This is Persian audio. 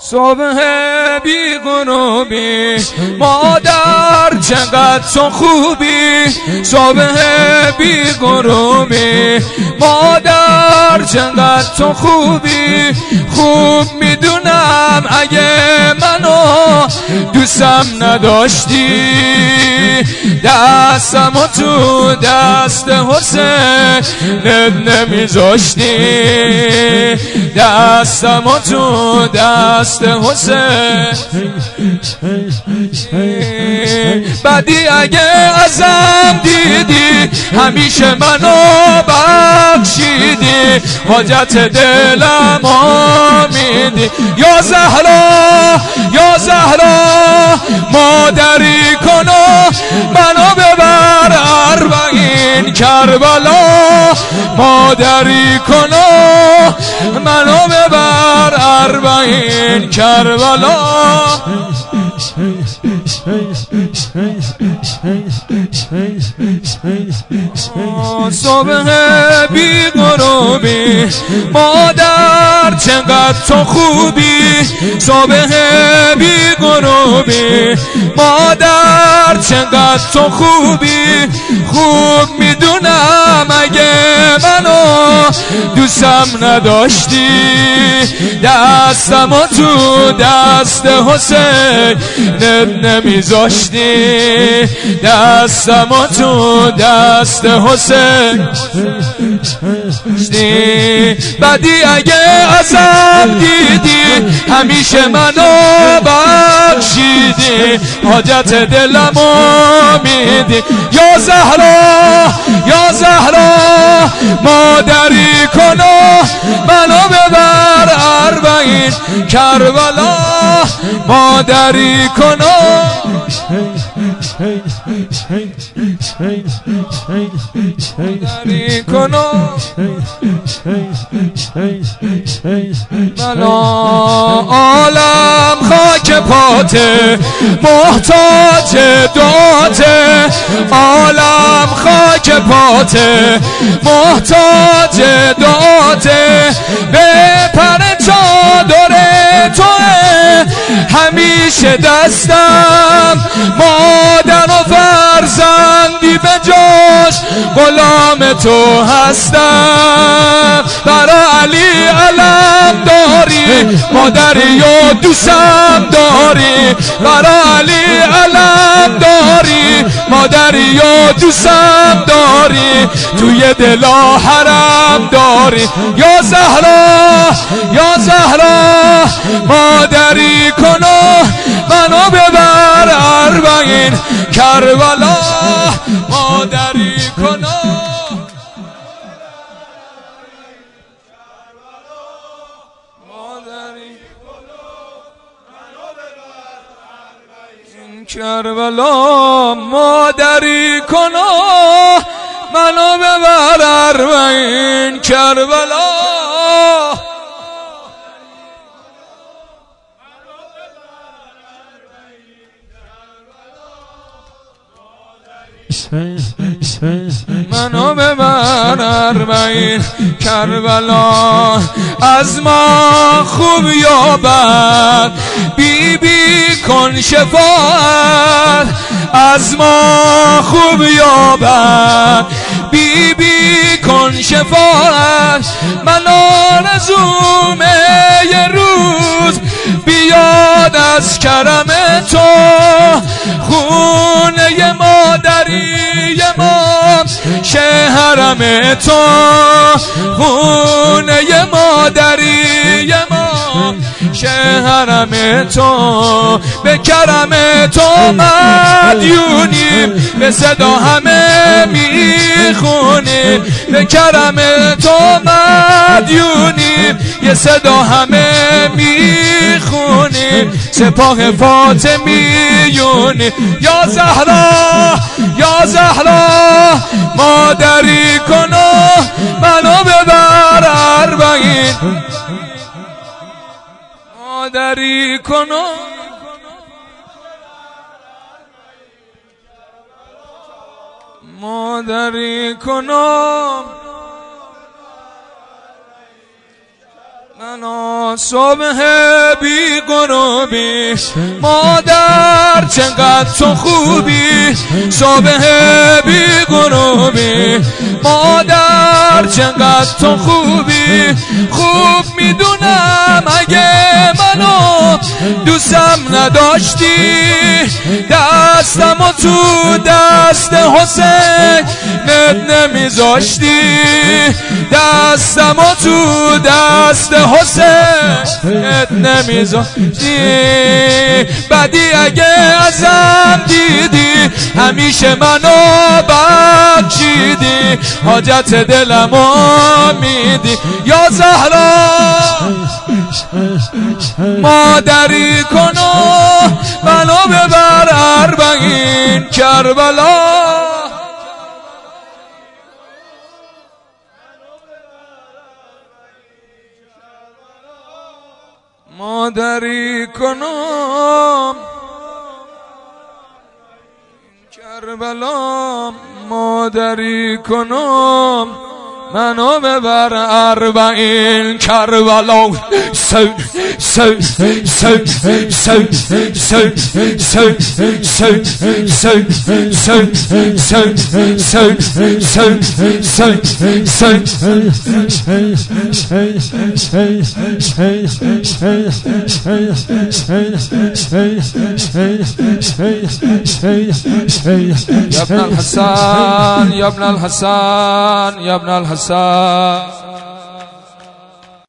صبح بی غروبی مادر چقدر تو خوبی، صبح بی غروبی مادر چقدر تو خوبی. خوب میدونم اگه منو دوستم نداشتی، دستمو تو دست حسین نمیذاشتی، دستمو تو دست حسین. بعدی اگه ازم دیدی همیشه منو بخشیدی، حاجت دلم میدی. یا زهرا یا زهرا مادری کنو منو ببر اربعین کربلا، مادری کنو منو ببر اربعین کربلا. صبح بی غروبی مادر چقدر تو خوبی، صبح بی غروبی مادر چقدر تو خوبی. خوب میدونم اگه منو دوستم نداشتی، دستمو تو دست حسین نمیذاشتی، دستمو تو دست حسین. بعدی اگه ازم دیدی همیشه منو بخشیدی، حاجت دلمو میدی. یا زهرا یا زهرا مادری کنو منو ببر اربعین کربلا، مادری کنو مادری کنو. من عالم خاک پاته محتاج دعاته، عالم خاک پاته محتاج دعاته. به پر چادر توه همیشه دستم، مادر و فرزندی به جاش غلام تو هستم. برا علی علم داری مادری و دوستم داری، برا علی علم داری مادری و دوستم داری، توی دلا حرم داری. یا زهرا یا زهرا مادری کنو منو ببر اربعین کربلا، مادری کنو مادری کربلا، مادری کنو منو ببر اربعین کربلا. منو ببر اربعین کربلا. از ما خوب یا بد بی بی کن شفاعت، از ما خوب یا بد بی بی کن شفاعت. من آرزومه یه روز بیاد از کرم تو، خونه مادری ما شهرم تو، خونه مادری ما شهرم تو. به کرم تو مدیونیم، به صدا همه میخونیم، به کرم تو مدیونیم، یه صدا همه میخونیم، سپاه فاطمیونیم. یا زهرا یا زهرا مادری کنو منو ببر اربعین، مادری کنو مادری کنو صبح بی غروبی مادر چقدر تو خوبی صبح بی غروبی مادر چقدر تو خوبی خوب میدونم اگه منو دوستم نداشتی دستمو تو دست حسین نمیذاشتی دستمو تو دست حسین نمیذاشتی بعدی اگه ازم دیدی همیشه منو بخشیدی حاجت دلمو میدی یا زهرا مادری کنو منو ببر اربعین کربلا مادری کنم کربلا مادری کنم منو ببر اربعین کربلا سو سو سو سو سو سو سو يا ابن الحسن يا ابن الحسن يا ابن الحسن